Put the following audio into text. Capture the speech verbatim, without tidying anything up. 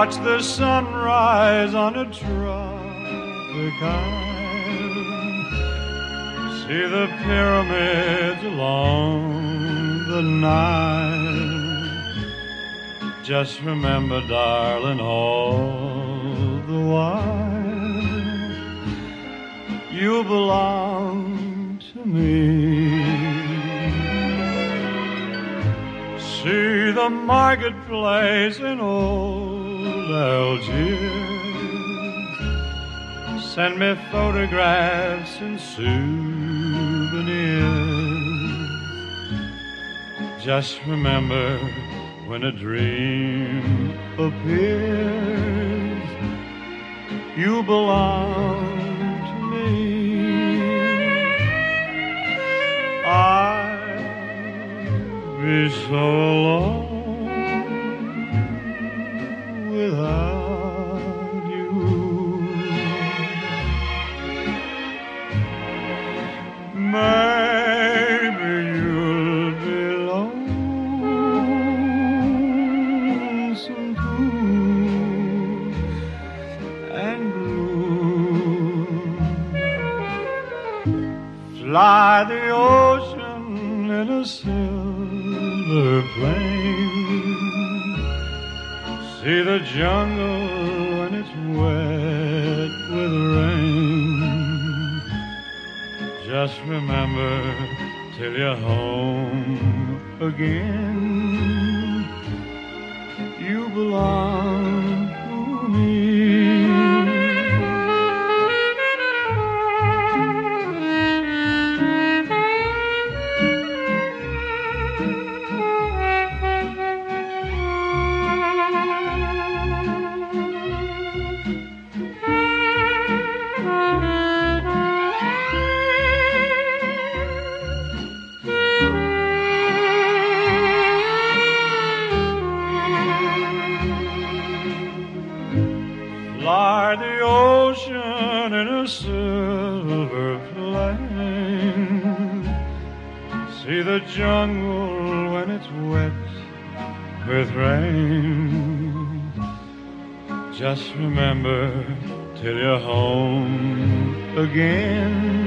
watch the sunrise on a tropic island, see the pyramids along the Nile. Just remember, darling, all the while you belong to me. See the marketplace in old Algiers. Send me photographs and souvenirs. Just remember, when a dream appears, you belong to me. I'd be so alone without you. Maybe you'll be lonesome too and blue. Fly the ocean in a silver plane. See the jungle when it's wet with rain. Just remember, till you're home again, you belong to me. Fly the ocean in a silver plane. See the jungle when it's wet with rain. Just remember, till you're home again,